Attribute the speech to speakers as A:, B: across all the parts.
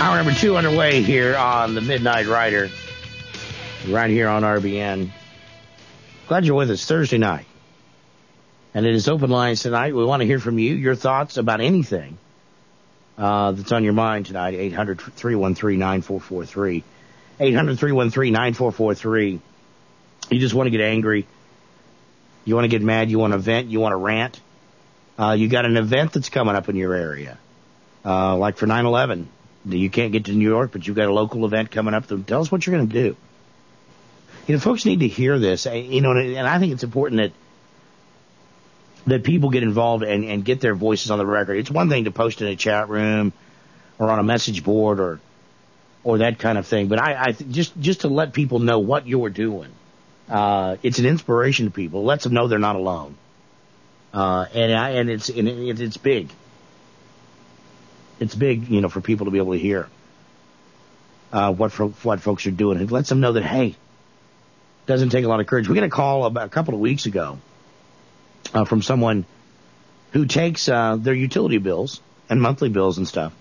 A: Hour number 2 underway here on the Midnight Rider, right here on RBN. Glad you're with us Thursday night. And it is open lines tonight. We want to hear from you, your thoughts about anything that's on your mind tonight. 800-313-9443. 800-313-9443. You just want to get angry. You want to get mad. You want to vent. You want to rant. You got an event that's coming up in your area. Like for 9/11. You can't get to New York, but you've got a local event coming up. Tell us what you're going to do. You know, folks need to hear this. You know, and I think it's important that people get involved and get their voices on the record. It's one thing to post in a chat room or on a message board or that kind of thing, but I just to let people know what you're doing. It's an inspiration to people. It lets them know they're not alone. And it's big. It's big, you know, for people to be able to hear what folks are doing. It lets them know that, hey, it doesn't take a lot of courage. We got a call about a couple of weeks ago from someone who takes their utility bills and monthly bills and stuff,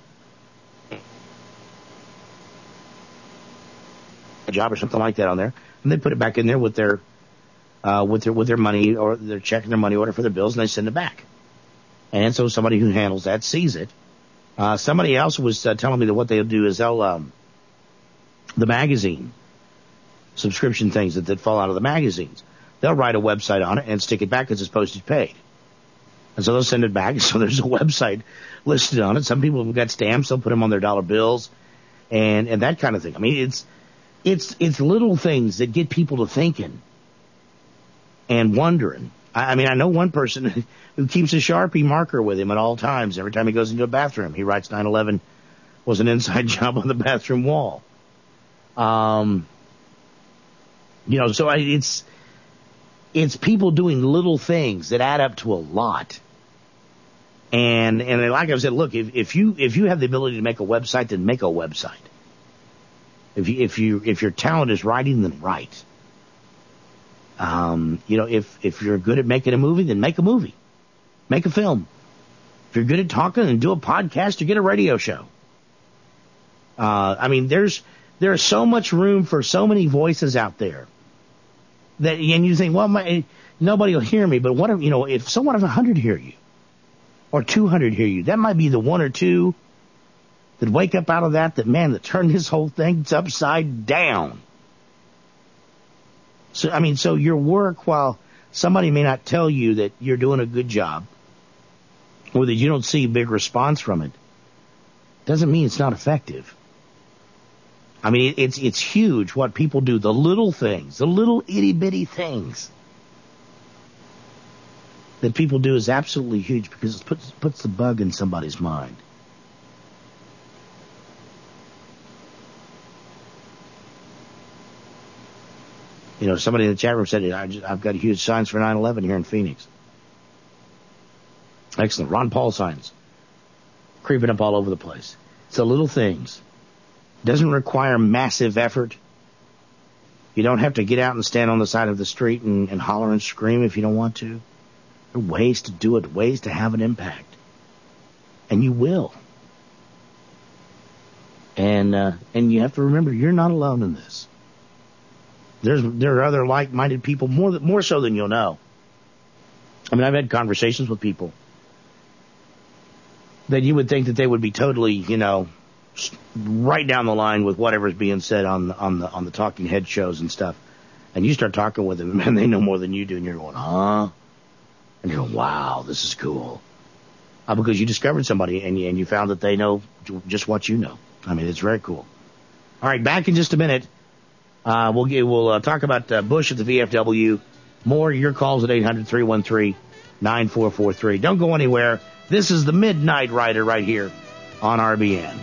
A: a job or something like that on there, and they put it back in there with their money, or they're checking their money order for their bills, and they send it back. And so somebody who handles that sees it. Somebody else was telling me that what they'll do is they'll the magazine subscription things that fall out of the magazines, they'll write a website on it and stick it back as it's postage paid. And so they'll send it back. So there's a website listed on it. Some people have got stamps. They'll put them on their dollar bills and that kind of thing. I mean, it's little things that get people to thinking and wondering. I mean, I know one person who keeps a Sharpie marker with him at all times. Every time he goes into a bathroom, he writes 9/11 was an inside job on the bathroom wall. You know, so it's people doing little things that add up to a lot. And like I said, look, if you have the ability to make a website, then make a website. If your talent is writing, then write. You know, if you're good at making a movie, then make a movie. Make a film. If you're good at talking, then do a podcast or get a radio show. I mean, there's so much room for so many voices out there that, and you think, well, nobody will hear me, but what if, you know, if someone of 100 hear you or 200 hear you, that might be the one or two that wake up out of that turn this whole thing upside down. So, I mean, so your work, while somebody may not tell you that you're doing a good job or that you don't see a big response from it, doesn't mean it's not effective. I mean, it's huge what people do, the little things, the little itty-bitty things that people do is absolutely huge because it puts the bug in somebody's mind. You know, somebody in the chat room said, I've got huge signs for 9/11 here in Phoenix. Excellent. Ron Paul signs. Creeping up all over the place. It's the little things. Doesn't require massive effort. You don't have to get out and stand on the side of the street and holler and scream if you don't want to. There are ways to do it, ways to have an impact. And you will. And you have to remember, you're not alone in this. There are other like-minded people, more so than you'll know. I mean, I've had conversations with people that you would think that they would be totally, you know, right down the line with whatever's being said on the talking head shows and stuff. And you start talking with them, and they know more than you do, and you're going, huh? And you're going, wow, this is cool. Because you discovered somebody, and you found that they know just what you know. I mean, it's very cool. All right, back in just a minute. We'll talk about Bush at the VFW. More your calls at 800-313-9443. Don't go anywhere. This is the Midnight Rider right here on RBN.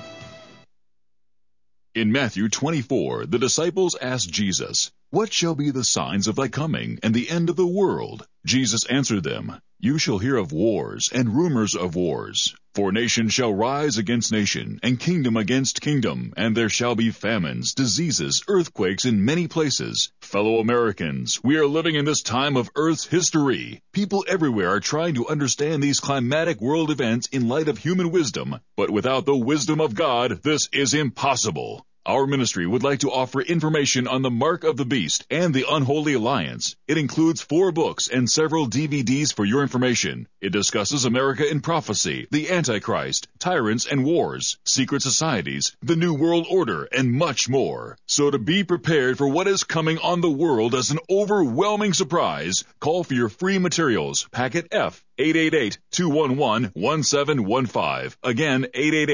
B: In Matthew 24, the disciples asked Jesus, "What shall be the signs of thy coming and the end of the world?" Jesus answered them, You shall hear of wars and rumors of wars. For nation shall rise against nation, and kingdom against kingdom, and there shall be famines, diseases, earthquakes in many places. Fellow Americans, we are living in this time of Earth's history. People everywhere are trying to understand these climatic world events in light of human wisdom, but without the wisdom of God, this is impossible. Our ministry would like to offer information on the Mark of the Beast and the Unholy Alliance. It includes 4 books and several DVDs for your information. It discusses America in prophecy, the Antichrist, tyrants and wars, secret societies, the New World Order, and much more. So to be prepared for what is coming on the world as an overwhelming surprise, call for your free materials, packet F, 888-211-1715. Again,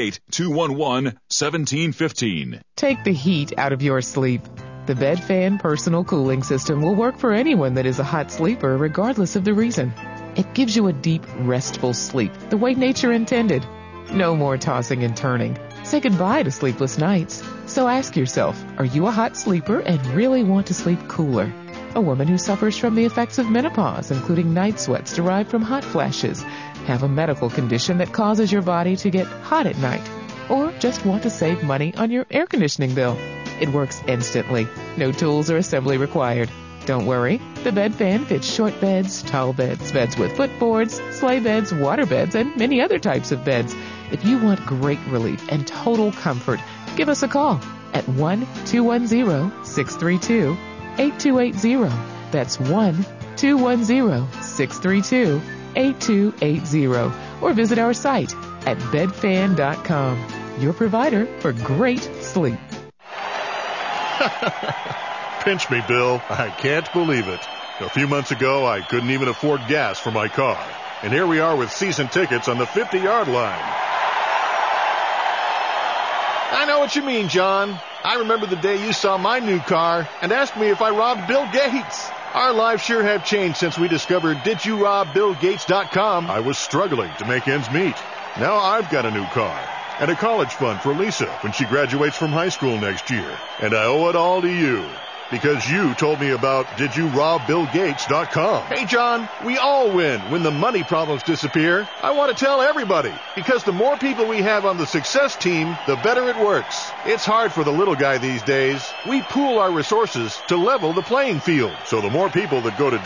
B: 888-211-1715.
C: Take the heat out of your sleep. The Bed Fan Personal Cooling System will work for anyone that is a hot sleeper, regardless of the reason. It gives you a deep, restful sleep, the way nature intended. No more tossing and turning. Say goodbye to sleepless nights. So ask yourself, are you a hot sleeper and really want to sleep cooler? A woman who suffers from the effects of menopause, including night sweats derived from hot flashes, have a medical condition that causes your body to get hot at night, or just want to save money on your air conditioning bill. It works instantly. No tools or assembly required. Don't worry. The Bed Fan fits short beds, tall beds, beds with footboards, sleigh beds, water beds, and many other types of beds. If you want great relief and total comfort, give us a call at 1-210-632-8280. That's 1-210-632-8280. Or visit our site at bedfan.com, your provider for great sleep.
D: Pinch me, Bill. I can't believe it. A few months ago, I couldn't even afford gas for my car. And here we are with season tickets on the 50-yard line. I know what you mean, John. I remember the day you saw my new car and asked me if I robbed Bill Gates. Our lives sure have changed since we discovered DidYouRobBillGates.com. I was struggling to make ends meet. Now I've got a new car and a college fund for Lisa when she graduates from high school next year. And I owe it all to you because you told me about DidYouRobBillGates.com. Hey, John, we all win when the money problems disappear. I want to tell everybody because the more people we have on the success team, the better it works. It's hard for the little guy these days. We pool our resources to level the playing field. So the more people that go to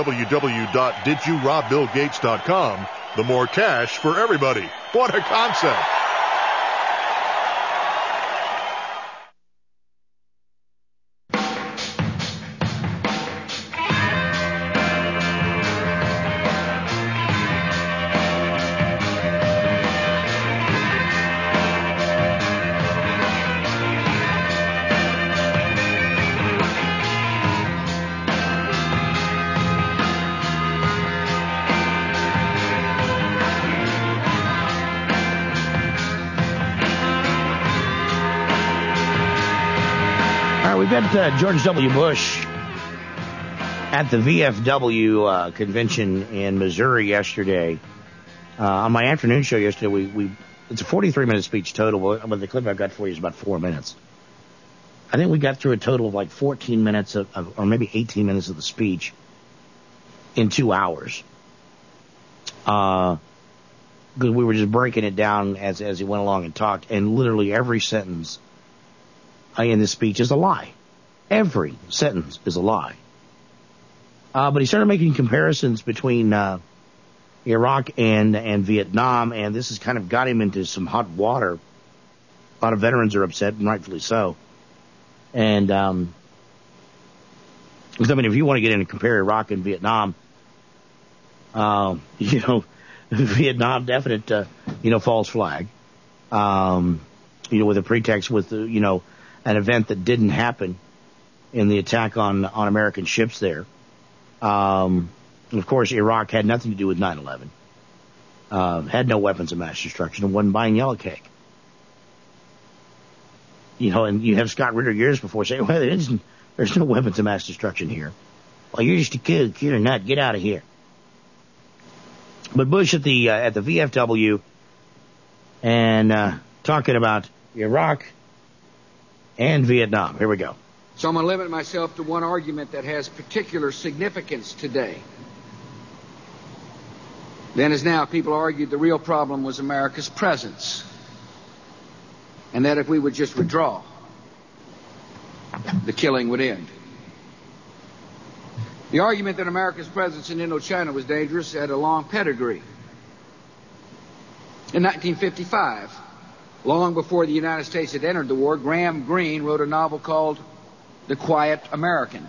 D: www.DidYouRobBillGates.com, the more cash for everybody. What a concept.
A: We've got George W. Bush at the VFW convention in Missouri yesterday. On my afternoon show yesterday, it's a 43-minute speech total, but the clip I've got for you is about 4 minutes. I think we got through a total of like 14 minutes or maybe 18 minutes of the speech in 2 hours. Because we were just breaking it down as he went along and talked, and literally every sentence in this speech is a lie. Every sentence is a lie. But he started making comparisons between Iraq and Vietnam, and this has kind of got him into some hot water. A lot of veterans are upset, and rightfully so. And because, I mean, if you want to get in and compare Iraq and Vietnam, Vietnam, definite, false flag. With a pretext with, an event that didn't happen in the attack on American ships there. And of course, Iraq had nothing to do with 9/11. Had no weapons of mass destruction and wasn't buying yellow cake. And you have Scott Ritter years before saying, well, there's no weapons of mass destruction here. Well, you're just a kid or not. Get out of here. But Bush at the VFW and talking about Iraq and Vietnam. Here we go.
E: So I'm going to limit myself to one argument that has particular significance today. Then as now, people argued the real problem was America's presence, and that if we would just withdraw, the killing would end. The argument that America's presence in Indochina was dangerous had a long pedigree. In 1955, long before the United States had entered the war, Graham Greene wrote a novel called The Quiet American.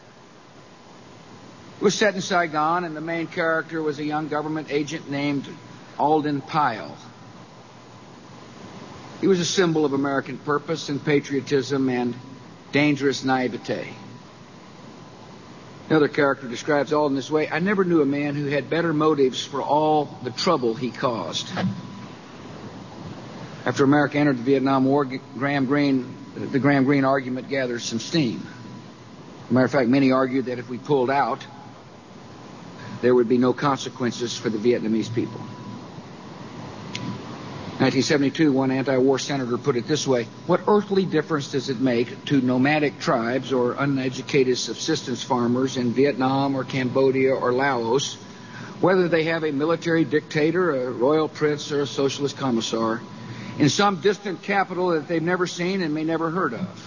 E: It was set in Saigon, and the main character was a young government agent named Alden Pyle. He was a symbol of American purpose and patriotism and dangerous naivete. Another character describes Alden this way: I never knew a man who had better motives for all the trouble he caused. After America entered the Vietnam War, the Graham Greene argument gathered some steam. As a matter of fact, many argued that if we pulled out, there would be no consequences for the Vietnamese people. 1972, one anti-war senator put it this way: what earthly difference does it make to nomadic tribes or uneducated subsistence farmers in Vietnam or Cambodia or Laos, whether they have a military dictator, a royal prince, or a socialist commissar in some distant capital that they've never seen and may never heard of?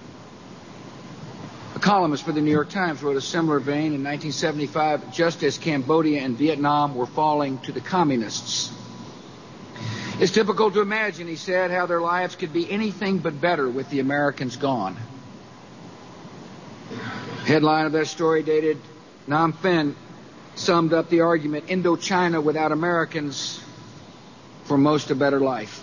E: A columnist for the New York Times wrote a similar vein in 1975, just as Cambodia and Vietnam were falling to the communists. It's difficult to imagine, he said, how their lives could be anything but better with the Americans gone. Headline of that story, dated Nam Phen, summed up the argument: Indochina without Americans for most a better life.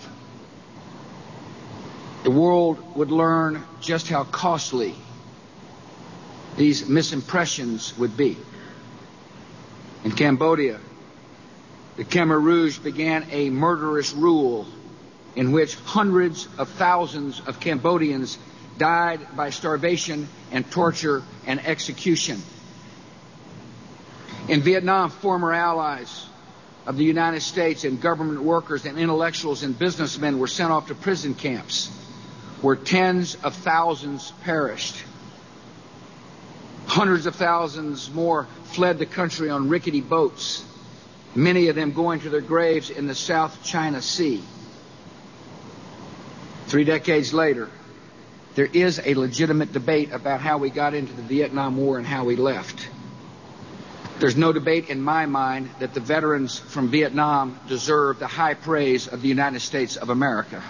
E: The world would learn just how costly these misimpressions would be. In Cambodia, the Khmer Rouge began a murderous rule in which hundreds of thousands of Cambodians died by starvation and torture and execution. In Vietnam, former allies of the United States and government workers and intellectuals and businessmen were sent off to prison camps where tens of thousands perished. Hundreds of thousands more fled the country on rickety boats, many of them going to their graves in the South China Sea. 3 decades later, there is a legitimate debate about how we got into the Vietnam War and how we left. There's no debate in my mind that the veterans from Vietnam deserve the high praise of the United States of America.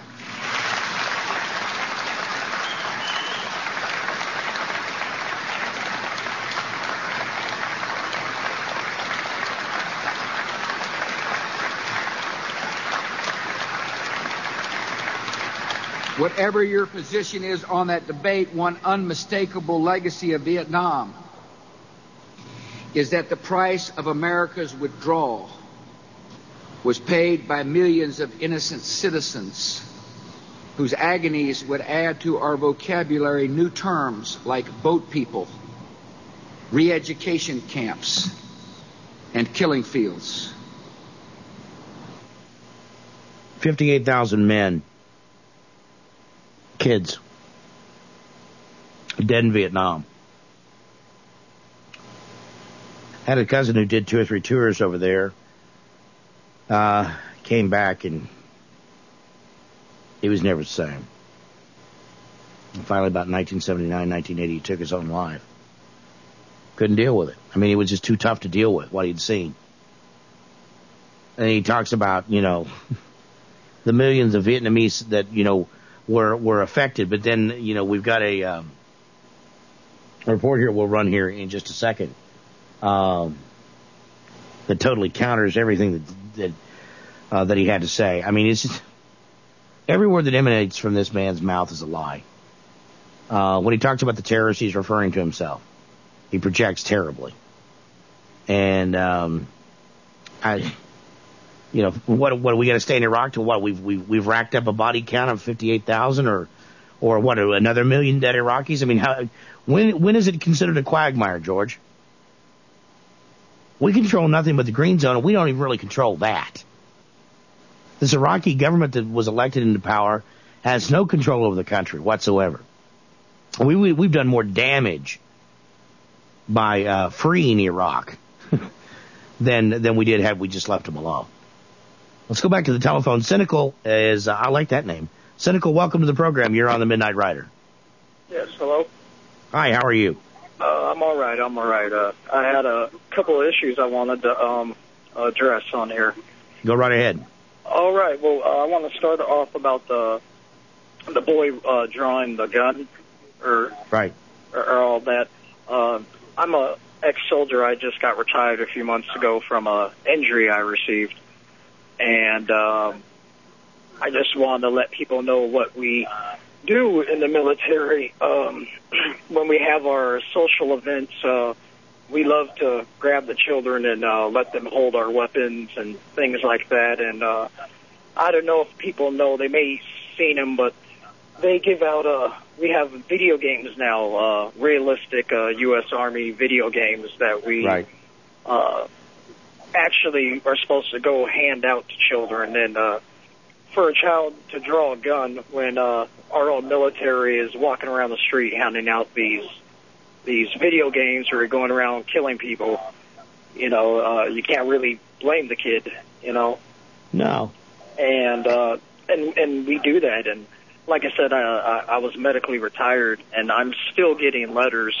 E: Whatever your position is on that debate, one unmistakable legacy of Vietnam is that the price of America's withdrawal was paid by millions of innocent citizens whose agonies would add to our vocabulary new terms like boat people, re-education camps, and killing fields.
A: 58,000 men, kids, dead in Vietnam. I had a cousin who did 2 or 3 tours over there, came back, and he was never the same. And finally, about 1979, 1980, he took his own life. Couldn't deal with it. I mean, it was just too tough to deal with what he'd seen. And he talks about, the millions of Vietnamese that, were affected. But then, we've got a report here we'll run here in just a second that totally counters everything that he had to say. I mean, it's just, every word that emanates from this man's mouth is a lie. When he talks about the terrorists, he's referring to himself. He projects terribly. And what are we going to stay in Iraq to what? We've racked up a body count of 58,000 or what, another million dead Iraqis? I mean, when is it considered a quagmire, George? We control nothing but the green zone, and we don't even really control that. This Iraqi government that was elected into power has no control over the country whatsoever. We've done more damage by freeing Iraq than we did had we just left them alone. Let's go back to the telephone. Cynical is, I like that name. Cynical, welcome to the program. You're on the Midnight Rider.
F: Yes, hello.
A: Hi, how are you?
F: I'm all right. I had a couple of issues I wanted to address on here.
A: Go right ahead.
F: All right. Well, I want to start off about the boy drawing the gun, or all that. I'm a ex-soldier. I just got retired a few months ago from a injury I received, and I just wanted to let people know what we do in the military. When we have our social events, we love to grab the children and let them hold our weapons and things like that. And I don't know if people know, they may have seen them, but they give out, we have video games now, realistic U.S. Army video games that we actually are supposed to go hand out to children. And for a child to draw a gun when our own military is walking around the street handing out these video games or going around killing people, you can't really blame the kid,
A: No.
F: And we do that. And like I said, I was medically retired, and I'm still getting letters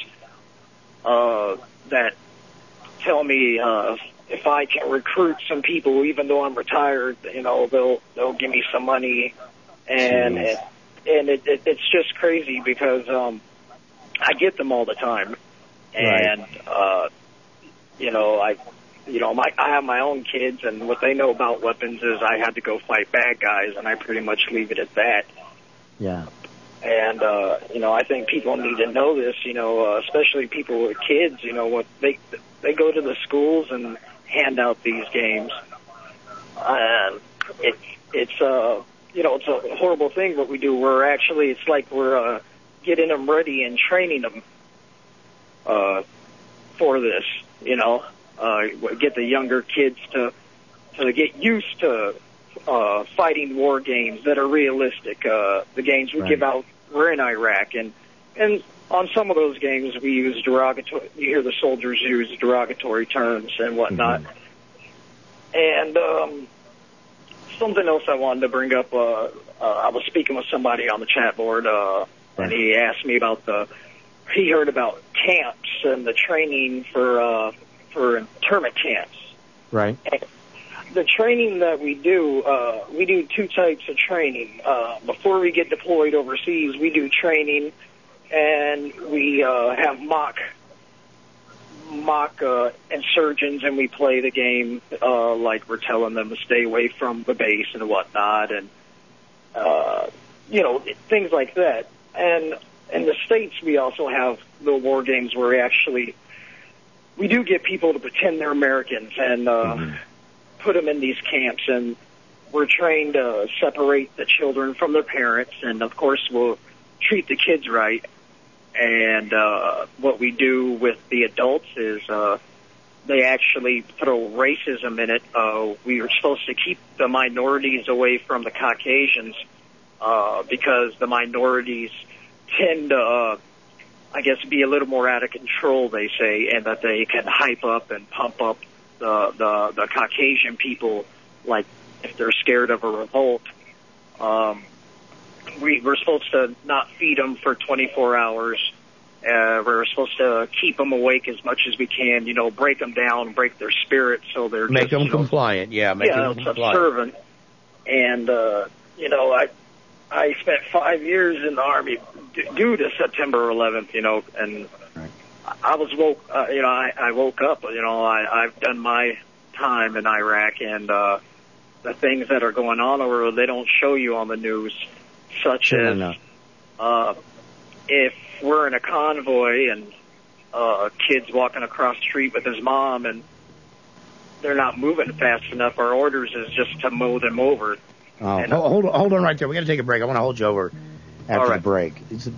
F: that tell me if I can recruit some people, even though I'm retired, they'll give me some money, and it's just crazy because I get them all the time, and I have my own kids, and what they know about weapons is I had to go fight bad guys, and I pretty much leave it at that.
A: Yeah.
F: And I think people need to know this, especially people with kids, what they go to the schools and hand out these games. It's a horrible thing what we do. It's like we're getting them ready and training them for this, get the younger kids to get used to fighting war games that are realistic. The games we give out, we're in Iraq, and on some of those games we use derogatory, you hear the soldiers use derogatory terms and whatnot. And something else I wanted to bring up, I was speaking with somebody on the chat board, and he asked me about he heard about camps and the training for internment camps.
A: Right.
F: And the training that we do two types of training. Before we get deployed overseas, we do training, and we have mock insurgents, and we play the game like we're telling them to stay away from the base and whatnot, and things like that. And in the States, we also have the war games where we do get people to pretend they're Americans and put them in these camps, and we're trained to separate the children from their parents, and of course we'll treat the kids right. And what we do with the adults is they actually throw racism in it. We are supposed to keep the minorities away from the Caucasians because the minorities tend to, be a little more out of control, they say, and that they can hype up and pump up the Caucasian people, like if they're scared of a revolt. We're supposed to not feed them for 24 hours. We're supposed to keep them awake as much as we can, break them down, break their spirit so they're
A: make them compliant. Yeah, make them compliant.
F: Subservient. And, I spent 5 years in the Army due to September 11th, and I was I woke up, I've done my time in Iraq, and the things that are going on over there, they don't show you on the news, such as if we're in a convoy and kid's walking across the street with his mom and they're not moving fast enough, our orders is just to mow them over.
A: Hold on right there. We got to take a break. I want to hold you over after the break.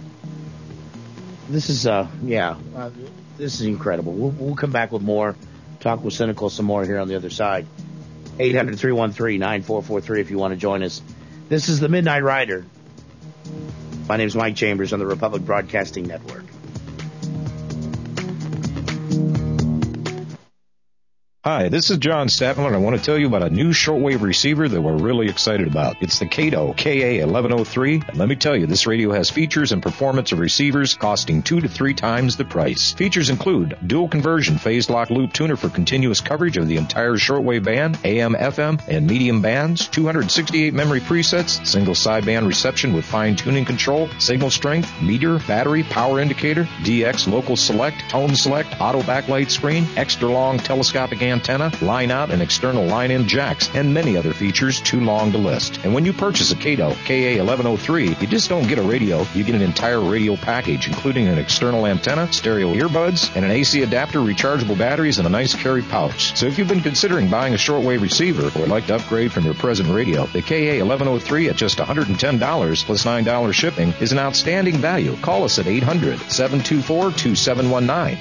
A: This is incredible. We'll come back with more. Talk with Cynical some more here on the other side. 800-313-9443 if you want to join us. This is the Midnight Rider. My name is Mike Chambers on the Republic Broadcasting Network.
G: Hi, this is John Statler, and I want to tell you about a new shortwave receiver that we're really excited about. It's the Kato KA1103, and let me tell you, this radio has features and performance of receivers costing 2 to 3 times the price. Features include dual conversion phase lock loop tuner for continuous coverage of the entire shortwave band, AM, FM, and medium bands, 268 memory presets, single sideband reception with fine tuning control, signal strength, meter, battery, power indicator, DX local select, tone select, auto backlight screen, extra long telescopic antenna, line out and external line in jacks, and many other features too long to list. And when you purchase a Kato KA1103, you just don't get a radio, you get an entire radio package, including an external antenna, stereo earbuds, and an AC adapter, rechargeable batteries, and a nice carry pouch. So if you've been considering buying a shortwave receiver or would like to upgrade from your present radio, the KA1103 at just $110 plus $9 shipping is an outstanding value. Call us at 800-724-2719.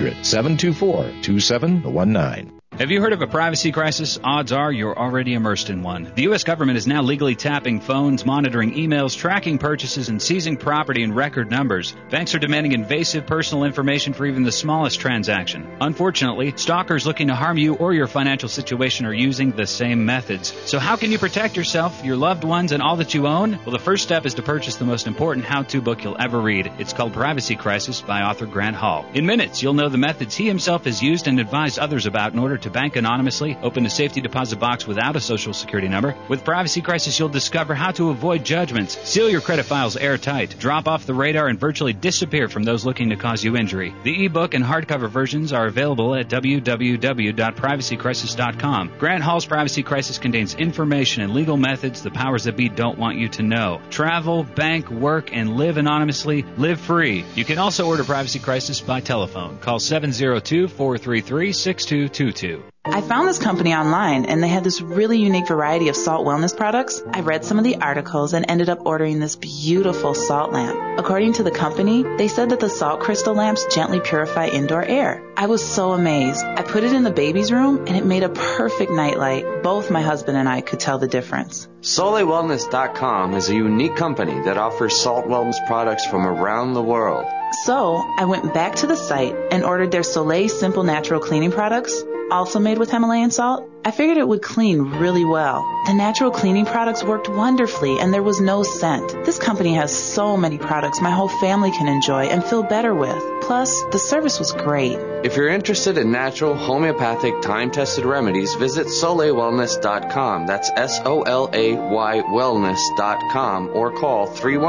G: 800-724-2719.
H: Have you heard of a privacy crisis? Odds are you're already immersed in one. The U.S. government is now legally tapping phones, monitoring emails, tracking purchases, and seizing property in record numbers. Banks are demanding invasive personal information for even the smallest transaction. Unfortunately, stalkers looking to harm you or your financial situation are using the same methods. So how can you protect yourself, your loved ones, and all that you own? Well, the first step is to purchase the most important how-to book you'll ever read. It's called Privacy Crisis by author Grant Hall. In minutes, you'll know the methods he himself has used and advised others about in order to bank anonymously, open a safety deposit box without a social security number. With Privacy Crisis, you'll discover how to avoid judgments, seal your credit files airtight, drop off the radar, and virtually disappear from those looking to cause you injury. The ebook and hardcover versions are available at www.privacycrisis.com. Grant Hall's Privacy Crisis contains information and legal methods the powers that be don't want you to know. Travel, bank, work, and live anonymously. Live free. You can also order Privacy Crisis by telephone. Call 702-433-6222.
I: I found this company online, and they had this really unique variety of salt wellness products. I read some of the articles and ended up ordering this beautiful salt lamp. According to the company, they said that the salt crystal lamps gently purify indoor air. I was so amazed. I put it in the baby's room, and it made a perfect nightlight. Both my husband and I could tell the difference.
J: SoleilWellness.com is a unique company that offers salt wellness products from around the world.
I: So I went back to the site and ordered their Soleil Simple Natural Cleaning products, also made with Himalayan salt. I figured it would clean really well. The natural cleaning products worked wonderfully, and there was no scent. This company has so many products my whole family can enjoy and feel better with. Plus, the service was great.
J: If you're interested in natural, homeopathic, time-tested remedies, visit SoleilWellness.com. That's SOLAY wellness.com, or call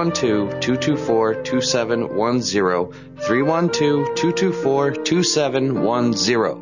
J: 312-224-2710. 312-224-2710.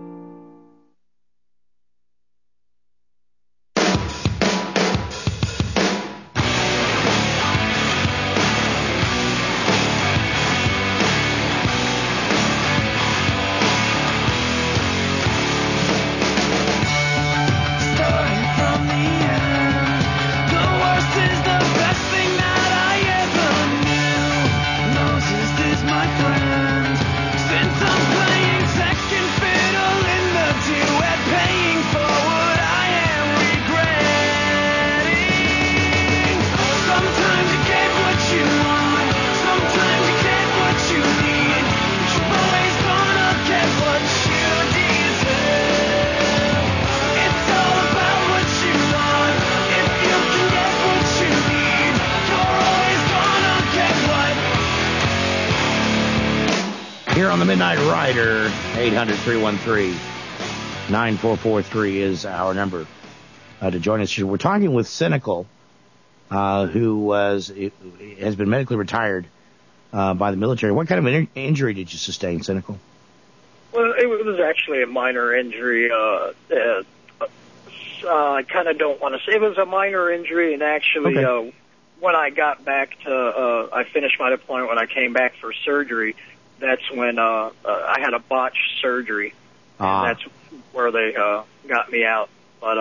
A: Midnight Rider, 800-313-9443 is our number to join us. We're talking with Cynical, who has been medically retired by the military. What kind of injury did you sustain, Cynical?
F: Well, it was actually a minor injury. I kind of don't want to say it was a minor injury, and actually when I got back to, I finished my deployment, when I came back for surgery, that's when I had a botched surgery, and that's where they got me out. But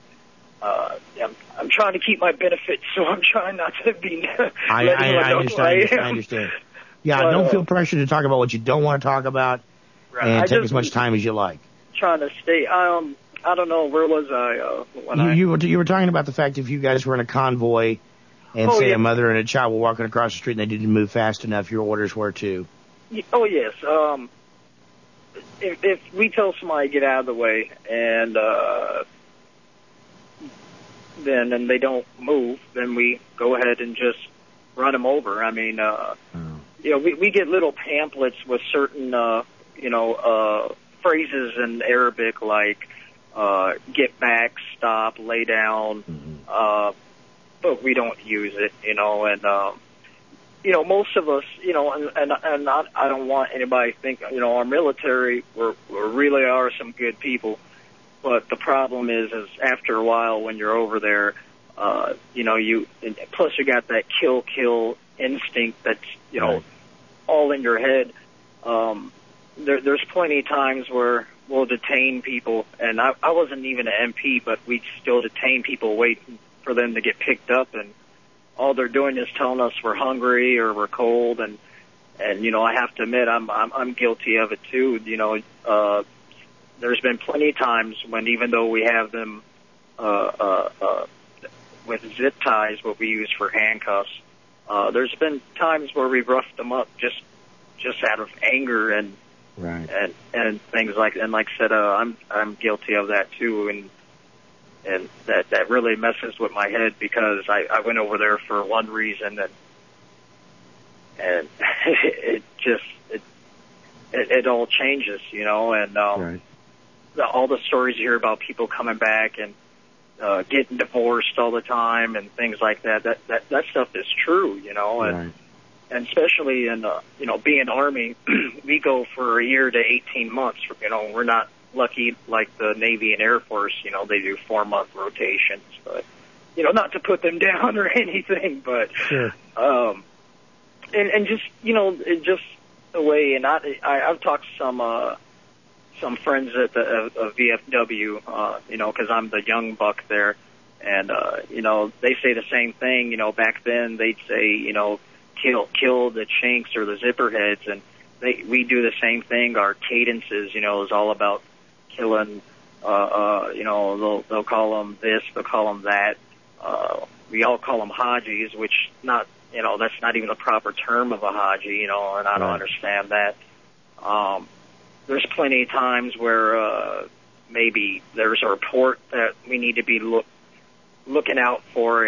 F: I'm trying to keep my benefits, so I'm trying not to be.
A: I understand. Yeah, but, don't feel pressure to talk about what you don't want to talk about, and take as much time as you like.
F: Trying to stay. I don't know, where was I when
A: you were talking about the fact if you guys were in a convoy, and a mother and a child were walking across the street and they didn't move fast enough, your orders were to.
F: Oh, yes. if we tell somebody to get out of the way and then they don't move, then we go ahead and just run them over. I mean, we get little pamphlets with certain, phrases in Arabic like get back, stop, lay down, but we don't use it, and most of us, and I don't want anybody to think, our military, we really are some good people. But the problem is after a while when you're over there, plus you got that kill instinct that's, all in your head. There's plenty of times where we'll detain people, and I wasn't even an MP, but we'd still detain people waiting for them to get picked up, and all they're doing is telling us we're hungry or we're cold, and I have to admit I'm guilty of it too. There's been plenty of times when, even though we have them with zip ties, what we use for handcuffs, there's been times where we've roughed them up just out of anger and things like. And like I said, I'm guilty of that too, and that really messes with my head because I went over there for one reason, and it all changes, and. All the stories you hear about people coming back and getting divorced all the time and things like that stuff is true, and especially in, being Army, we go for a year to 18 months, we're not lucky like the Navy and Air Force, they do 4-month rotations, but, not to put them down or anything, but,
A: sure.
F: And just, just the way, and I've talked to some friends at the VFW, because I'm the young buck there, and they say the same thing. Back then they'd say, kill the chinks or the zipperheads, and we do the same thing. Our cadences, is all about killing. They'll call them this, they'll call them that. We all call them Hajis, which that's not even a proper term of a Haji, and I don't understand that. There's plenty of times where maybe there's a report that we need to be looking out for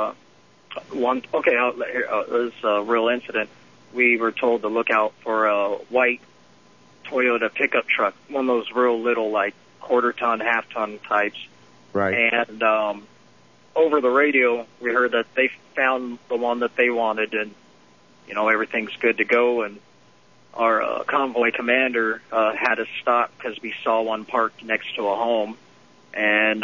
F: one. Okay, there's a real incident. We were told to look out for a white Toyota pickup truck, one of those real little, like, quarter-ton, half-ton types.
A: Right.
F: And over the radio, we heard that they found the one that they wanted, and, everything's good to go, and our convoy commander had us stop because we saw one parked next to a home, and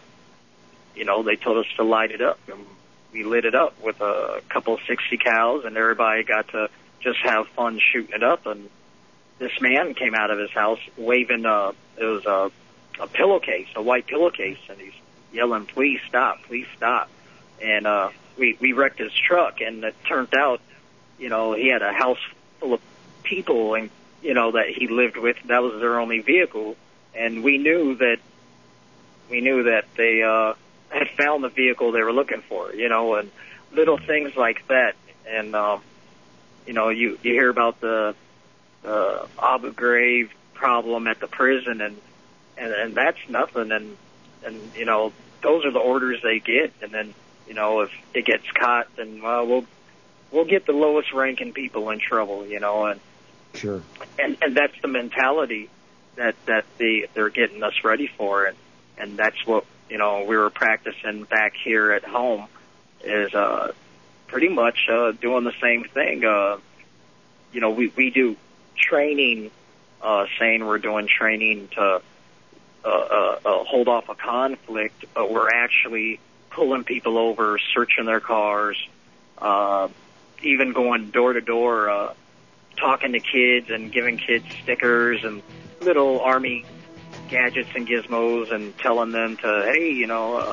F: they told us to light it up, and we lit it up with a couple of 60 cals, and everybody got to just have fun shooting it up. And this man came out of his house waving it was a pillowcase, a white pillowcase, and he's yelling, please stop, and we wrecked his truck, and it turned out he had a house full of people, and that he lived with. That was their only vehicle, and we knew that they had found the vehicle they were looking for, and little things like that. And you hear about the Abu Ghraib problem at the prison, and that's nothing, and those are the orders they get, and then if it gets caught, then we'll get the lowest ranking people in trouble, and
A: sure.
F: And that's the mentality that they're getting us ready for, and that's what we were practicing back here at home, is pretty much doing the same thing. We do training, saying we're doing training to hold off a conflict, but we're actually pulling people over, searching their cars, even going door to door, talking to kids and giving kids stickers and little Army gadgets and gizmos, and telling them to, hey,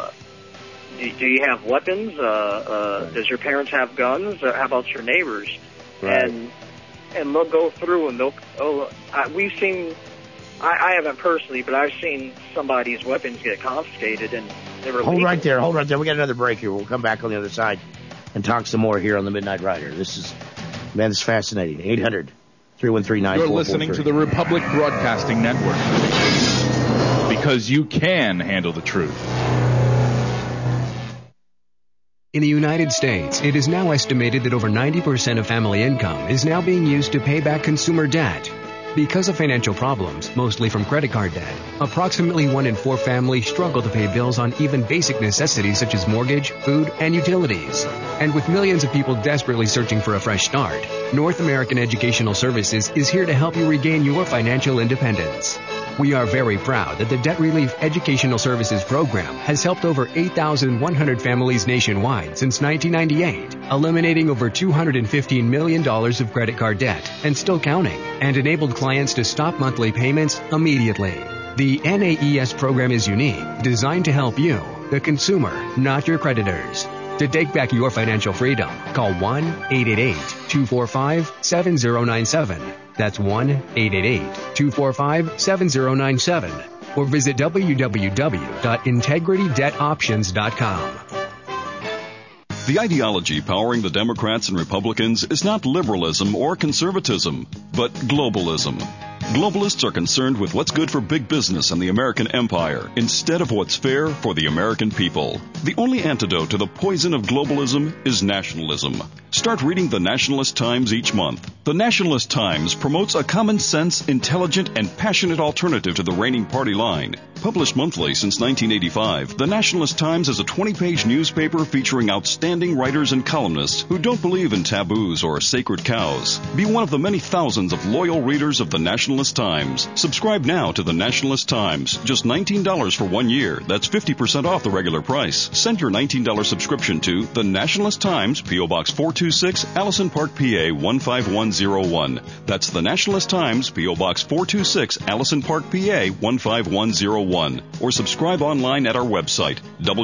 F: do you have weapons? Does your parents have guns? How about your neighbors?
A: Right.
F: And they'll go through and we've seen, I haven't personally, but I've seen somebody's weapons get confiscated, and they were
A: Hold right there. We got another break here. We'll come back on the other side and talk some more here on the Midnight Rider. This is fascinating. 313-944-3.
K: You're listening to the Republic Broadcasting Network. Because you can handle the truth.
L: In the United States, it is now estimated that over 90% of family income is now being used to pay back consumer debt. Because of financial problems, mostly from credit card debt, approximately 1 in 4 families struggle to pay bills on even basic necessities such as mortgage, food, and utilities. And with millions of people desperately searching for a fresh start, North American Educational Services is here to help you regain your financial independence. We are very proud that the Debt Relief Educational Services Program has helped over 8,100 families nationwide since 1998, eliminating over $215 million of credit card debt and still counting, and enabled clients to stop monthly payments immediately. The NAES program is unique, designed to help you, the consumer, not your creditors. To take back your financial freedom, call 1-888-245-7097. That's 1-888-245-7097. Or visit www.integritydebtoptions.com.
M: The ideology powering the Democrats and Republicans is not liberalism or conservatism, but globalism. Globalists are concerned with what's good for big business and the American empire instead of what's fair for the American people. The only antidote to the poison of globalism is nationalism. Start reading the Nationalist Times each month. The Nationalist Times promotes a common sense, intelligent, and passionate alternative to the reigning party line. Published monthly since 1985, the Nationalist Times is a 20-page newspaper featuring outstanding writers and columnists who don't believe in taboos or sacred cows. Be one of the many thousands of loyal readers of the Nationalist Times. Subscribe now to the Nationalist Times. Just $19 for 1 year. That's 50% off the regular price. Send your $19 subscription to the Nationalist Times, P.O. Box 426, Allison Park, PA 15101. That's the Nationalist Times, P.O. Box 426, Allison Park, PA 15101. Or subscribe online at our website,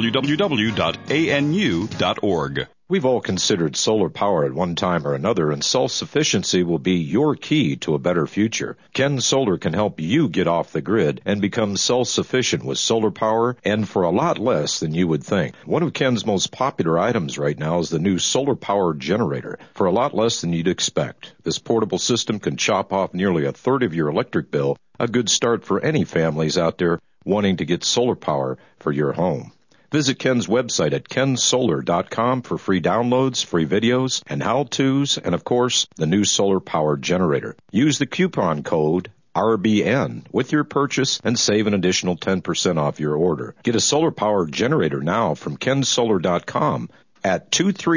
M: www.anu.org.
G: We've all considered solar power at one time or another, and self-sufficiency will be your key to a better future. Ken Solar can help you get off the grid and become self-sufficient with solar power, and for a lot less than you would think. One of Ken's most popular items right now is the new solar power generator, for a lot less than you'd expect. This portable system can chop off nearly a third of your electric bill, a good start for any families out there wanting to get solar power for your home. Visit Ken's website at kensolar.com for free downloads, free videos, and how-tos, and of course, the new solar power generator. Use the coupon code RBN with your purchase and save an additional 10% off your order. Get a solar power generator now from kensolar.com at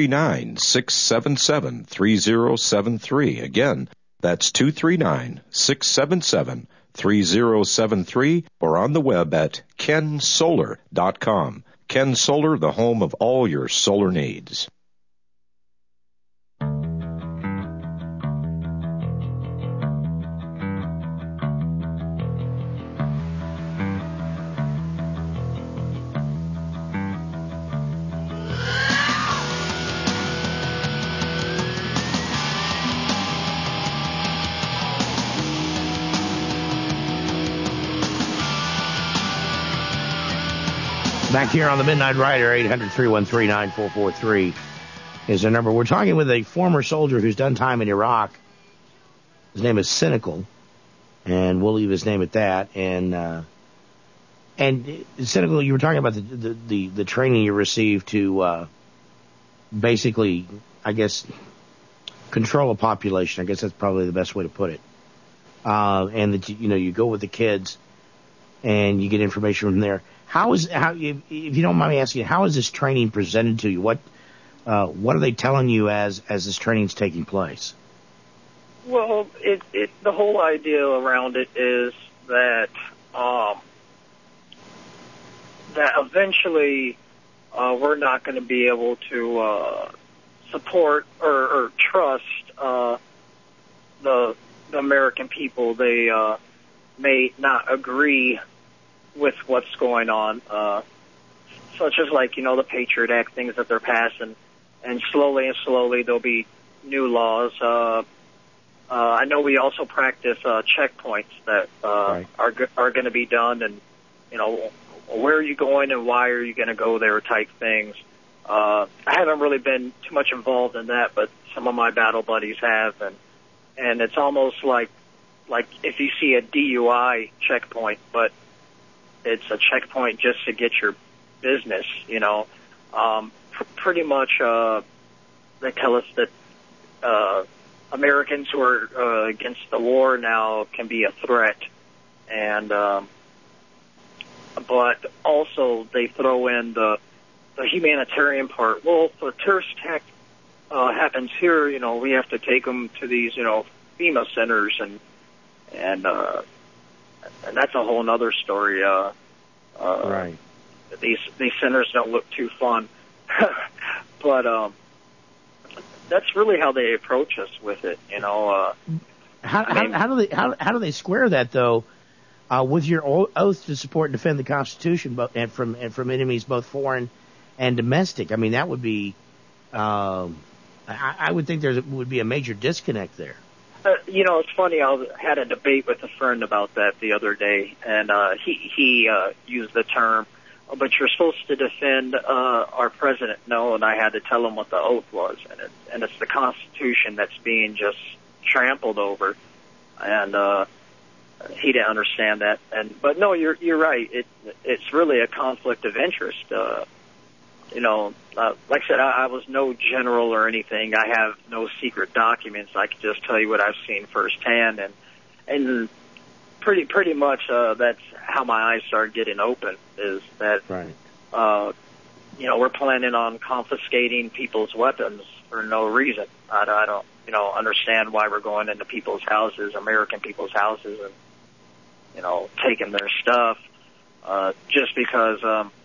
G: 239-677-3073. Again, that's 239-677-3073 or on the web at kensolar.com. Ken Solar, the home of all your solar needs.
A: Back here on the Midnight Rider, 800-313-9443 is the number. We're talking with a former soldier who's done time in Iraq. His name is Cynical, and we'll leave his name at that. And Cynical, you were talking about the training you received to basically, I guess, control a population. I guess that's probably the best way to put it. And that you go with the kids and you get information from there. If you don't mind me asking, how is this training presented to you? What are they telling you as this training's taking place?
F: Well, the whole idea around it is that that eventually we're not going to be able to support or trust the American people. They may not agree with what's going on, such as the Patriot Act, things that they're passing, and slowly there'll be new laws. I know we also practice checkpoints that are going to be done, and where are you going and why are you going to go there type things. I haven't really been too much involved in that, but some of my battle buddies have, and and it's almost like if you see a DUI checkpoint, but it's a checkpoint just to get your business, you know. Pretty much, they tell us that Americans who are against the war now can be a threat, and but also they throw in the humanitarian part. Well, if a terrorist attack happens here, you know, we have to take them to these, you know, FEMA centers, and that's a whole other story.
A: Right.
F: These centers don't look too fun, but that's really how they approach us with it, you know.
A: How do they square that though, with your oath to support and defend the Constitution, and from enemies both foreign and domestic? I mean, that would be, I would think there would be a major disconnect there.
F: You know, it's funny. I had a debate with a friend about that the other day, and he used the term, but you're supposed to defend our president. No, and I had to tell him what the oath was, and it's the Constitution that's being just trampled over, and he didn't understand that. But no, you're right. It's really a conflict of interest. You know, like I said, I was no general or anything. I have no secret documents. I can just tell you what I've seen firsthand, and pretty much that's how my eyes started getting open. Is that
A: right?
F: You know, we're planning on confiscating people's weapons for no reason. I don't, you know, understand why we're going into people's houses, American people's houses, and, you know, taking their stuff just because.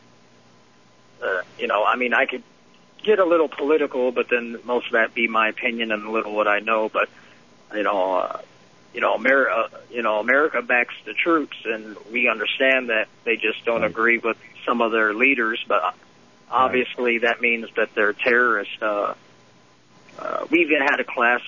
F: You know, I mean, I could get a little political, but then most of that be my opinion and a little what I know. But you know, America backs the troops, and we understand that they just don't agree with some of their leaders. But obviously, that means that they're terrorists. We even had a class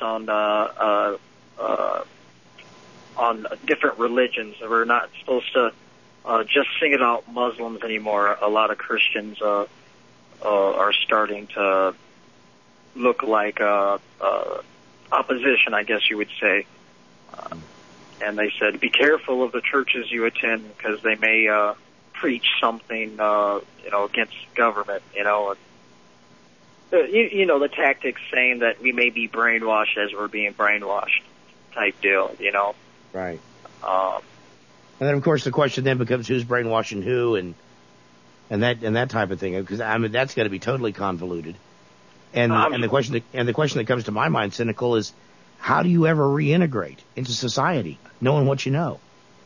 F: on different religions. We're not supposed to just single out Muslims anymore. A lot of Christians are starting to look like opposition, I guess you would say. And they said, be careful of the churches you attend because they may preach something, you know, against government. You know, you know the tactics saying that we may be brainwashed as we're being brainwashed, type deal. You know,
A: right. And then, of course, the question then becomes who's brainwashing who, and that type of thing. Because I mean, that's got to be totally convoluted. And the question that comes to my mind, cynical, is how do you ever reintegrate into society, knowing what you know?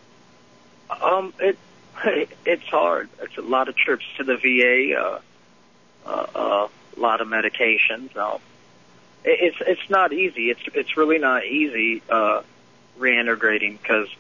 F: It's hard. It's a lot of trips to the VA, a lot of medications. It's not easy. It's really not easy reintegrating because.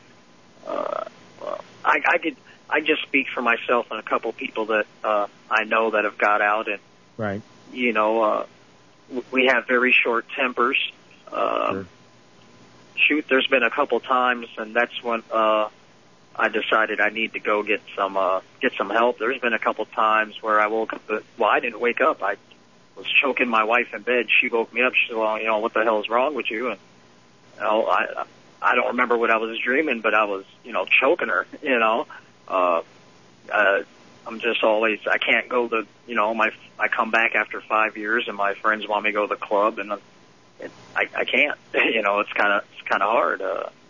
F: I just speak for myself and a couple people that I know that have got out, and
A: right.
F: You know, we have very short tempers.
A: Sure.
F: Shoot, there's been a couple times, and that's when I decided I need to go get some help. There's been a couple times where I woke up. Well, I didn't wake up. I was choking my wife in bed. She woke me up. She said, "Well, you know, what the hell is wrong with you?" And you know, I don't remember what I was dreaming, but I was, you know, choking her, you know. I'm just always, I can't go to, you know, I come back after 5 years and my friends want me to go to the club and I can't, you know, it's kind of hard.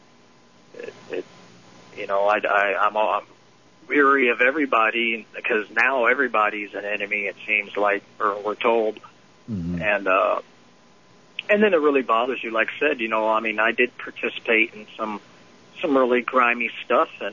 F: You know, I'm weary of everybody because now everybody's an enemy, it seems like, or we're told.
A: Mm-hmm.
F: And then it really bothers you. Like I said, you know, I mean, I did participate in some really grimy stuff, and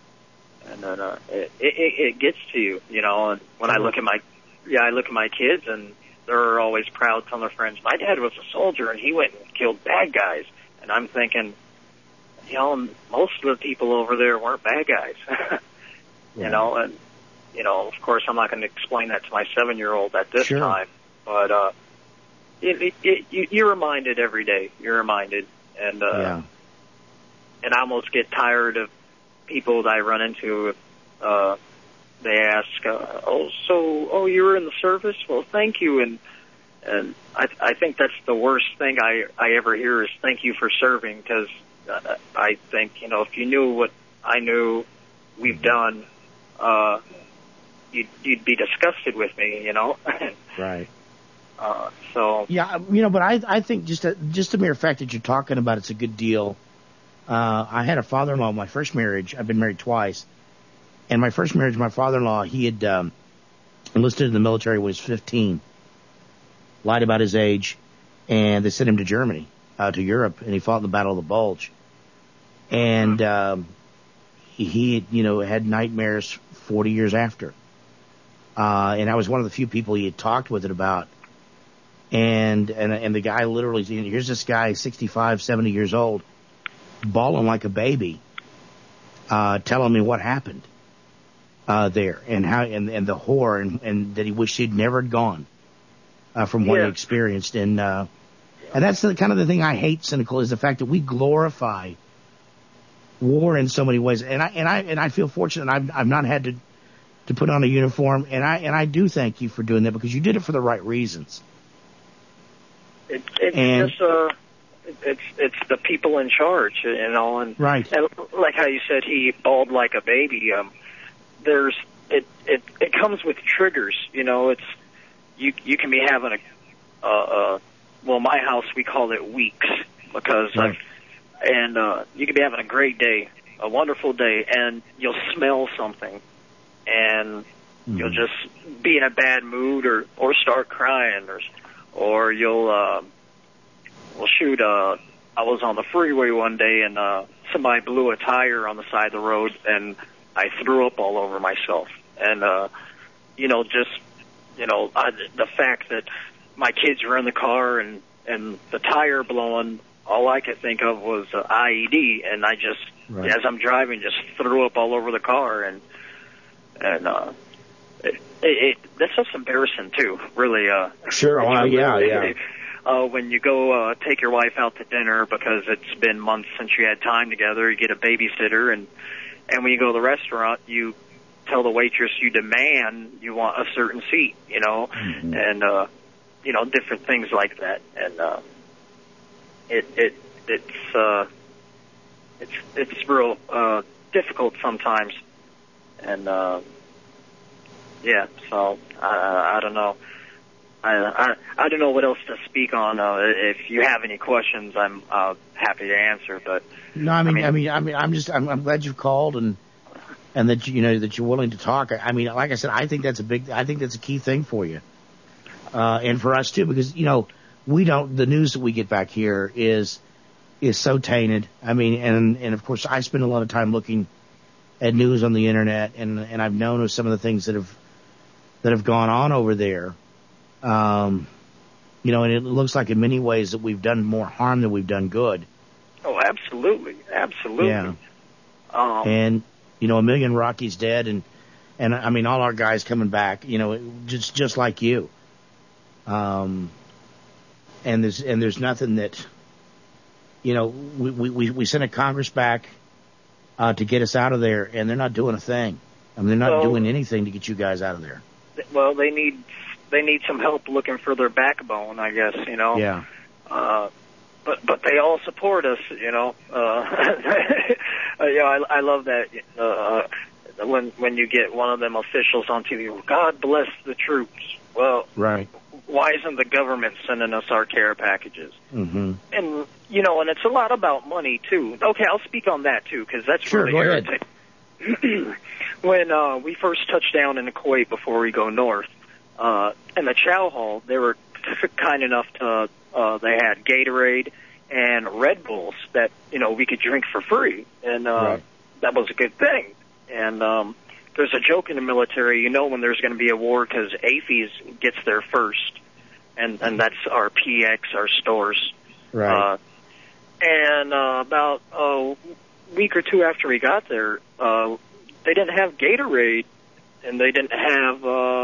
F: it gets to you, you know. And when I look at my kids, and they're always proud telling their friends, my dad was a soldier, and he went and killed bad guys. And I'm thinking, you know, most of the people over there weren't bad guys, you know. And you know, of course, I'm not going to explain that to my 7-year-old at this time, but. You're reminded every day. You're reminded, and I almost get tired of people that I run into. They ask, "Oh, you were in the service? Well, thank you." And And I think that's the worst thing I ever hear is thank you for serving, because I think, if you knew what I knew we've done, you'd be disgusted with me,
A: Right.
F: So.
A: Yeah, but I think just the mere fact that you're talking about it's a good deal. I had a father-in-law in my first marriage. I've been married twice. And my first marriage, my father-in-law, he had enlisted in the military when he was 15. Lied about his age, and they sent him to Germany, to Europe, and he fought in the Battle of the Bulge. And he had nightmares 40 years after. And I was one of the few people he had talked with it about. And the guy literally, here's this guy, 65, 70 years old, bawling like a baby, telling me what happened there, and how and the horror, and that he wished he'd never had gone. From what he experienced, and that's the kind of the thing I hate, cynical, is the fact that we glorify war in so many ways, and I feel fortunate I've not had to put on a uniform, and I do thank you for doing that, because you did it for the right reasons.
F: It's the people in charge, and
A: right.
F: And like how you said, he bawled like a baby. It comes with triggers, it's. You can be having my house, we call it weeks, because
A: right.
F: You can be having a great day, a wonderful day, and you'll smell something, and you'll just be in a bad mood, or start crying, or you'll I was on the freeway one day, and somebody blew a tire on the side of the road, and I threw up all over myself, and the fact that my kids were in the car and the tire blowing, all I could think of was IED, and I just, as I'm driving, just threw up all over the car, and that's just embarrassing too, really.
A: Sure, yeah.
F: When you go take your wife out to dinner because it's been months since you had time together, you get a babysitter, and when you go to the restaurant, you tell the waitress you demand you want a certain seat, and different things like that, and it's real difficult sometimes, and so I don't know. I don't know what else to speak on. If you have any questions, I'm happy to answer. But
A: no, I'm glad you called and that that you're willing to talk. I mean, like I said, I think that's a key thing for you, and for us too, because the news that we get back here is so tainted. I mean, and of course, I spend a lot of time looking at news on the internet, and I've known of some of the things that have gone on over there. And it looks like in many ways that we've done more harm than we've done good.
F: Oh, absolutely.
A: Yeah. And, a million Rockies dead, and I mean, all our guys coming back, just like you. And there's nothing that, we sent a Congress back, to get us out of there, and they're not doing a thing. I mean, they're not doing anything to get you guys out of there.
F: Well, they need some help looking for their backbone, I guess,
A: Yeah.
F: But they all support us, I love that. When you get one of them officials on TV, God bless the troops. Well,
A: right.
F: Why isn't the government sending us our care packages?
A: Mm-hmm.
F: And and it's a lot about money too. Okay, I'll speak on that too, because that's really irritating. When we first touched down in Kuwait before we go north, in the chow hall, they were kind enough to, they had Gatorade and Red Bulls that, we could drink for free. And, that was a good thing. And, there's a joke in the military, when there's going to be a war, because AAFES gets there first. And that's our PX, our stores.
A: Right.
F: About a week or two after we got there, they didn't have Gatorade, and they didn't have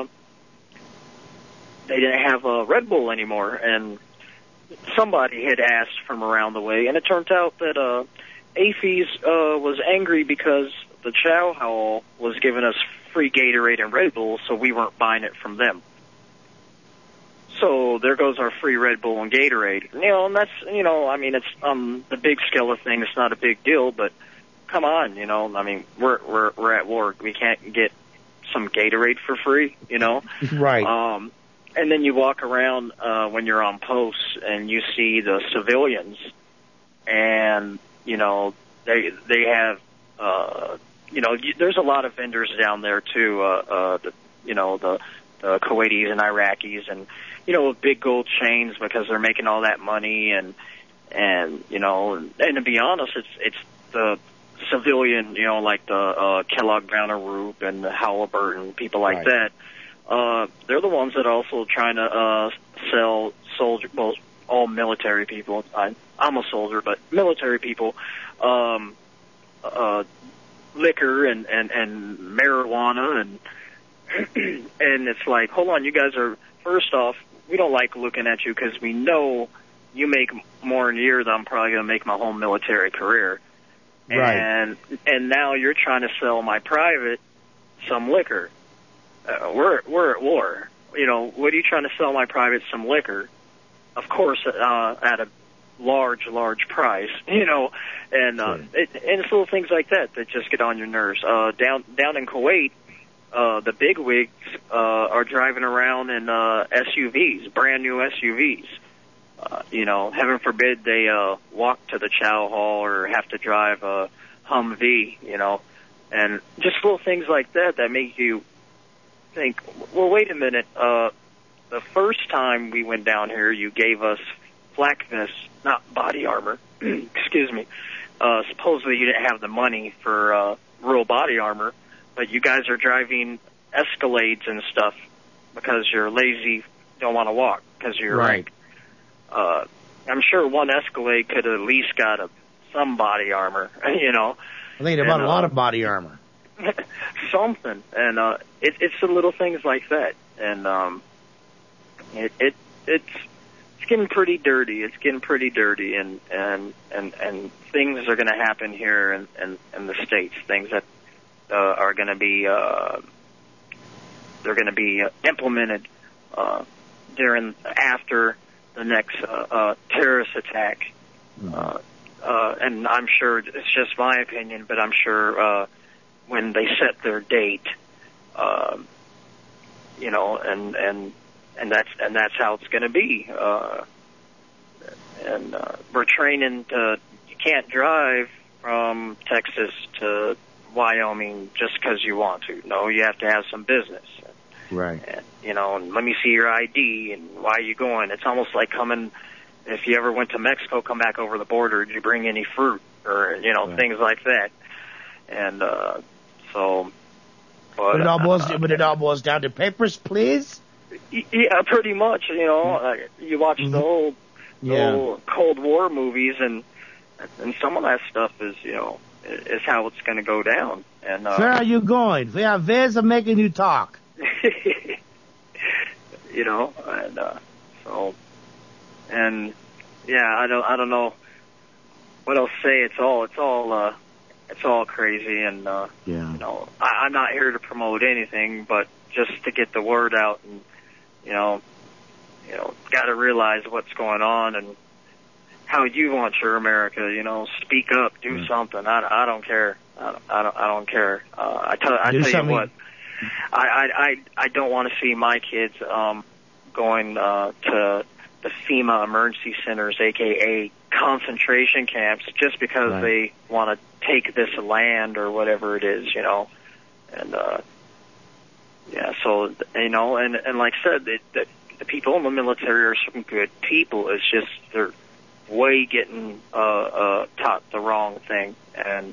F: Red Bull anymore, and somebody had asked from around the way, and it turned out that AAFES was angry because the chow hall was giving us free Gatorade and Red Bull, so we weren't buying it from them.
N: So there goes our free Red Bull and Gatorade. And that's, I mean, it's the big scale of things. It's not a big deal, but come on, I mean, we're at war. We can't get some Gatorade for free,
A: Right.
N: And then you walk around when you're on post and you see the civilians, and they have there's a lot of vendors down there too. The Kuwaitis and Iraqis, and with big gold chains because they're making all that money, and to be honest, it's the civilian, like the Kellogg Brown and Root and the Halliburton, people like that. They're the ones that are also trying to sell soldier, well, all military people. I'm a soldier, but military people, liquor and marijuana, and and it's like, hold on, you guys are, first off, we don't like looking at you because we know you make more in a year than I'm probably going to make my whole military career.
A: Right.
N: And now you're trying to sell my private some liquor. We're at war. What are you trying to sell my private some liquor? Of course, at a large price, and it's little things like that just get on your nerves. Down in Kuwait, the bigwigs are driving around in SUVs, brand new SUVs. Heaven forbid they walk to the chow hall or have to drive a Humvee, and just little things like that make you think, well, wait a minute. The first time we went down here, you gave us flak vests, not body armor. Excuse me. Supposedly you didn't have the money for real body armor, but you guys are driving Escalades and stuff because you're lazy, don't want to walk because you're
A: right.
N: I'm sure one Escalade could have at least got some body armor, I
A: think about a lot of body armor.
N: Something, and it's the little things like that, and it's getting pretty dirty. It's getting pretty dirty, and things are going to happen here in the States. Things that are going to be they're going to be implemented after the next terrorist attack. And I'm sure it's just my opinion, but I'm sure when they set their date, and that's how it's going to be. We're training to, you can't drive from Texas to Wyoming just because you want to. No, you have to have some business.
A: Right.
N: And let me see your ID and why are you going. It's almost like coming, if you ever went to Mexico, come back over the border, did you bring any fruit or, things like that. And so... But it
A: all boils down to papers, please?
N: Yeah, pretty much, you watch the old Cold War movies, and some of that stuff is how it's going to go down. And
A: where are you going? Where's making you talk?
N: I don't know what else to say. It's all crazy, and I'm not here to promote anything, but just to get the word out, and got to realize what's going on and how you want your America. Speak up, do something. I don't care. I don't care. I tell you what, I don't want to see my kids going to the FEMA emergency centers, aka concentration camps, just because they want to take this land or whatever it is, and so and like I said, the people in the military are some good people. It's just they're way getting taught the wrong thing, and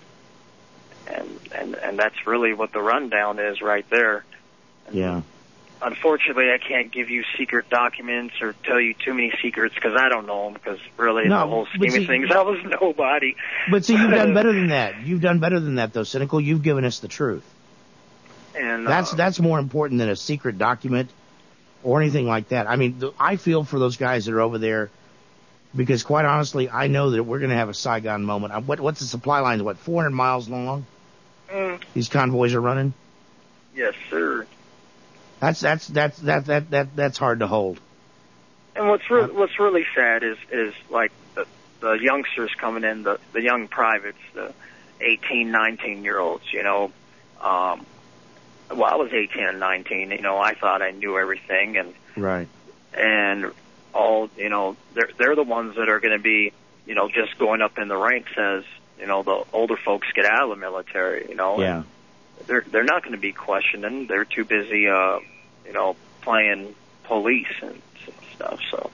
N: that's really what the rundown is right there.
A: Yeah.
N: Unfortunately, I can't give you secret documents or tell you too many secrets because I don't know them, because really in the whole scheme of things, I was nobody.
A: But see, you've done better than that. You've done better than that, though, Cynical. You've given us the truth.
N: And
A: that's more important than a secret document or anything like that. I mean, I feel for those guys that are over there because, quite honestly, I know that we're going to have a Saigon moment. What's the supply line? 400 miles long? These convoys are running?
N: Yes, sir.
A: That's hard to hold.
N: And what's really sad is like the youngsters coming in, the young privates, the 18, 19-year-olds, you know. Well, I was 18 and 19, you know, I thought I knew everything, and
A: right.
N: And all, you know, they're the ones that are going to be, you know, just going up in the ranks as, you know, the older folks get out of the military, you know.
A: Yeah.
N: They're not going to be questioning. They're too busy, you know, playing police and stuff. So,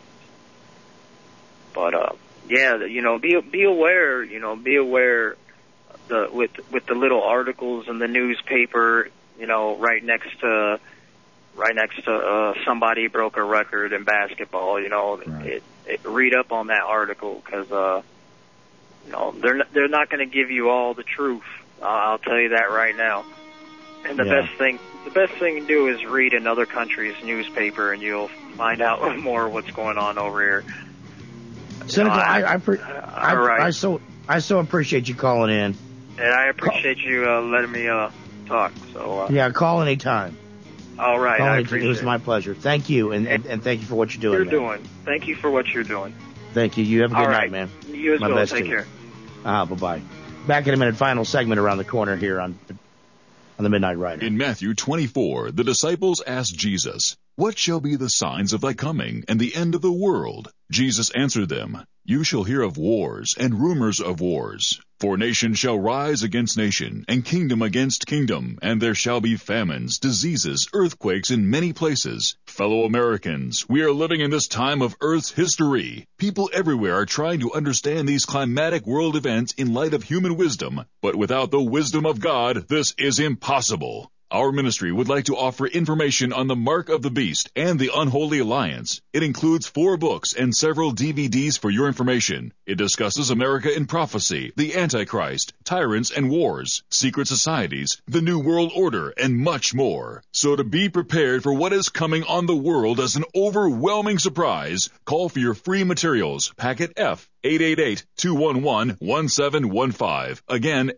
N: but yeah, you know, be aware. You know, be aware with the little articles in the newspaper. You know, right next to somebody broke a record in basketball. You know, right. Read up on that article because you know they're not going to give you all the truth. I'll tell you that right now. And the best thing to do is read another country's newspaper, and you'll find out more of what's going on over here.
A: Senator, I so appreciate you calling in.
N: And I appreciate you letting me talk. So
A: yeah, call anytime.
N: All right, I appreciate it.
A: It was my pleasure. Thank you, and thank you for what you're doing.
N: Thank you for what you're doing.
A: Thank you. You have a good night, man.
N: You as well. Take care.
A: Bye-bye. Back in a minute. Final segment around the corner here on the Midnight Rider.
B: In Matthew 24, the disciples asked Jesus, "What shall be the signs of thy coming and the end of the world?" Jesus answered them, "You shall hear of wars and rumors of wars. For nation shall rise against nation, and kingdom against kingdom, and there shall be famines, diseases, earthquakes in many places. Fellow Americans, we are living in this time of Earth's history. People everywhere are trying to understand these climatic world events in light of human wisdom, but without the wisdom of God, this is impossible. Our ministry would like to offer information on the Mark of the Beast and the Unholy Alliance. It includes 4 books and several DVDs for your information. It discusses America in prophecy, the Antichrist, tyrants and wars, secret societies, the New World Order, and much more. So to be prepared for what is coming on the world as an overwhelming surprise, call for your free materials, packet F, 888-211-1715. Again,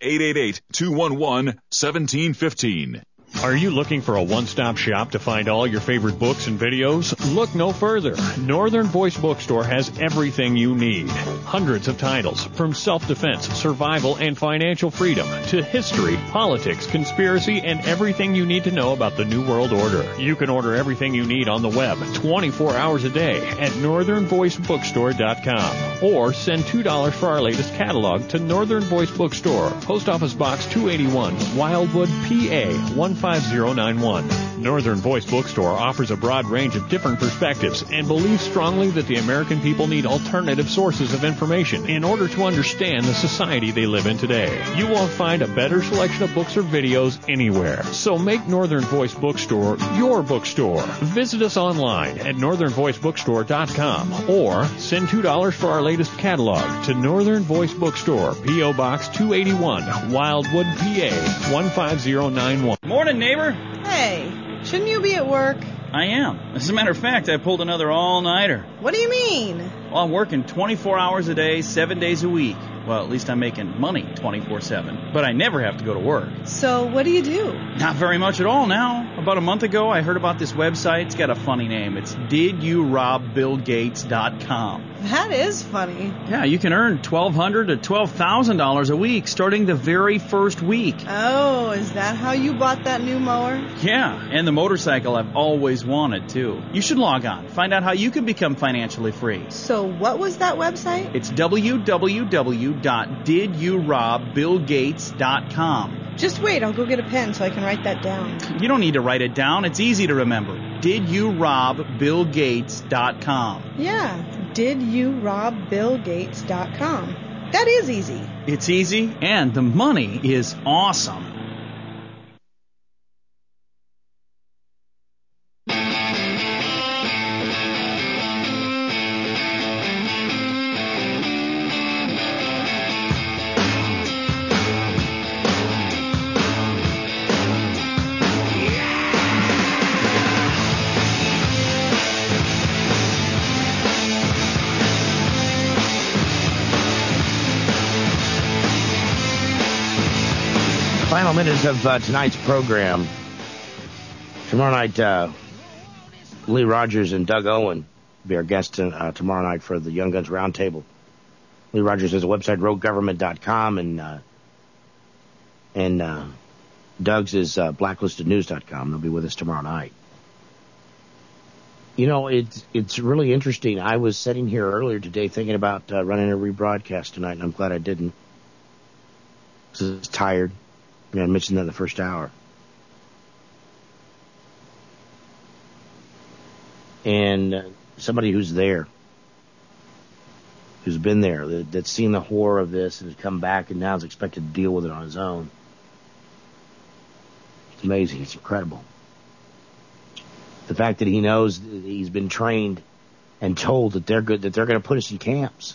B: 888-211-1715.
O: Are you looking for a one-stop shop to find all your favorite books and videos? Look no further. Northern Voice Bookstore has everything you need. Hundreds of titles, from self-defense, survival, and financial freedom, to history, politics, conspiracy, and everything you need to know about the New World Order. You can order everything you need on the web 24 hours a day at northernvoicebookstore.com, or send $2 for our latest catalog to Northern Voice Bookstore, Post Office Box 281, Wildwood, PA 15091. Northern Voice Bookstore offers a broad range of different perspectives and believes strongly that the American people need alternative sources of information in order to understand the society they live in today. You won't find a better selection of books or videos anywhere. So make Northern Voice Bookstore your bookstore. Visit us online at northernvoicebookstore.com or send $2 for our latest catalog to Northern Voice Bookstore, P.O. Box 281, Wildwood, PA 15091.
P: Morning, neighbor.
Q: Hey, shouldn't you be at work?
P: I am. As a matter of fact, I pulled another all-nighter.
Q: What do you mean?
P: Well, I'm working 24 hours a day, 7 days a week. Well, at least I'm making money 24/7. But I never have to go to work.
Q: So what do you do?
P: Not very much at all now. About a month ago, I heard about this website. It's got a funny name. It's DidYouRobBillGates.com.
Q: That is funny.
P: Yeah, you can earn $1,200 to $12,000 a week starting the very first week.
Q: Oh, is that how you bought that new mower?
P: Yeah, and the motorcycle I've always wanted, too. You should log on. Find out how you can become financially free.
Q: So what was that website?
P: It's www.DidYouRobBillGates.com.
Q: Just wait, I'll go get a pen so I can write that down.
P: You don't need to write it down. It's easy to remember. DidYouRobBillGates.com.
Q: Yeah, DidYouRobBillGates.com. That is easy.
P: It's easy, and the money is awesome.
A: Final minutes of tonight's program. Tomorrow night, Lee Rogers and Doug Owen Be our guest tomorrow night for the Young Guns Roundtable. Lee Rogers has a website, roguegovernment.com, and Doug's is blacklistednews.com. They'll be with us tomorrow night. You know, it's really interesting. I was sitting here earlier today thinking about running a rebroadcast tonight, and I'm glad I didn't. Because I was tired. I mentioned that in the first hour. And somebody who's there, who's been there, that's seen the horror of this and has come back and now is expected to deal with it on his own. It's amazing. It's incredible. The fact that he knows that he's been trained and told that they're good, that they're going to put us in camps.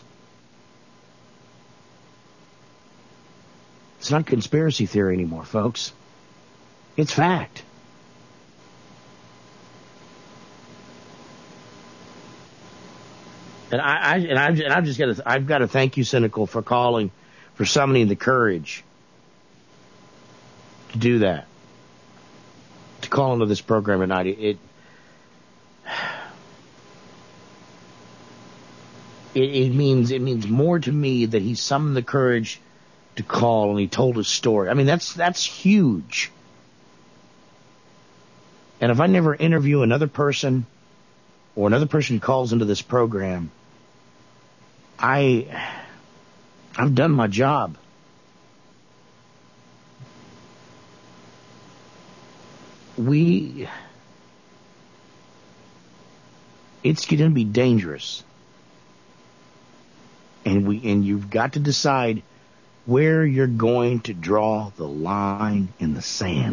A: It's not conspiracy theory anymore, folks. It's fact. And I've got to thank you, Cynical, for calling, for summoning the courage to do that, to call into this program tonight. It means more to me that he summoned the courage to call and he told his story. I mean, that's huge. And if I never interview another person, or another person calls into this program, I've done my job. It's going to be dangerous. And you've got to decide where you're going to draw the line in the sand.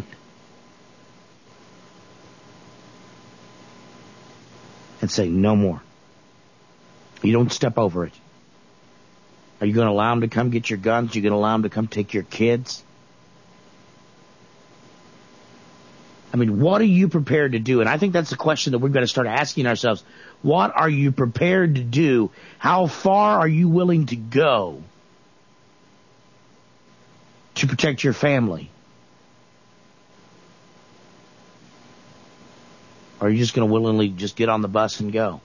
A: And say, no more. You don't step over it. Are you going to allow them to come get your guns? Are you going to allow them to come take your kids? I mean, what are you prepared to do? And I think that's the question that we've got to start asking ourselves. What are you prepared to do? How far are you willing to go to protect your family? Or are you just going to willingly just get on the bus and go?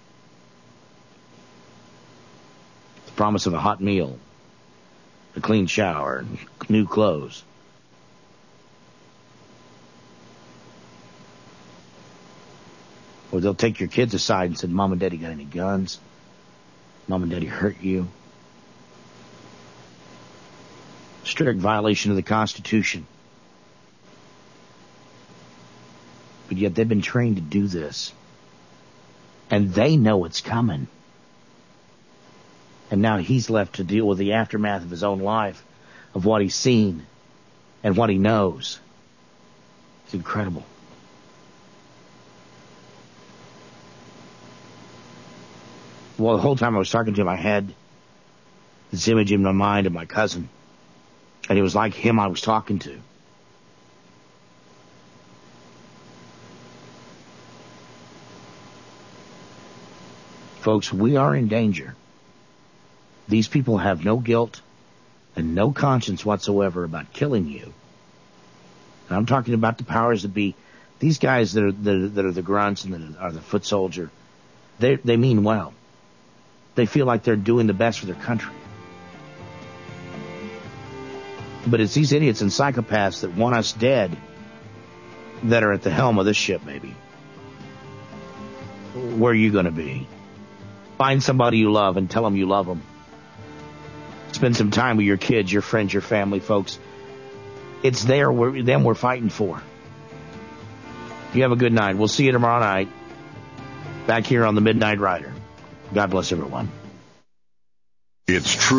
A: The promise of a hot meal, a clean shower, new clothes. Or they'll take your kids aside and say, Mom and Daddy got any guns? Mom and Daddy hurt you? Strict violation of the Constitution. But yet they've been trained to do this. And they know it's coming. And now he's left to deal with the aftermath of his own life, of what he's seen and what he knows. It's incredible. Well, the whole time I was talking to him, I had this image in my mind of my cousin. And it was like him I was talking to. Folks, we are in danger. These people have no guilt and no conscience whatsoever about killing you. And I'm talking about the powers that be. These guys that are the grunts and that are the foot soldier, they mean well. They feel like they're doing the best for their country. But it's these idiots and psychopaths that want us dead that are at the helm of this ship, maybe. Where are you going to be? Find somebody you love and tell them you love them. Spend some time with your kids, your friends, your family, folks. It's them we're fighting for. You have a good night. We'll see you tomorrow night back here on the Midnight Rider. God bless everyone.
B: It's true.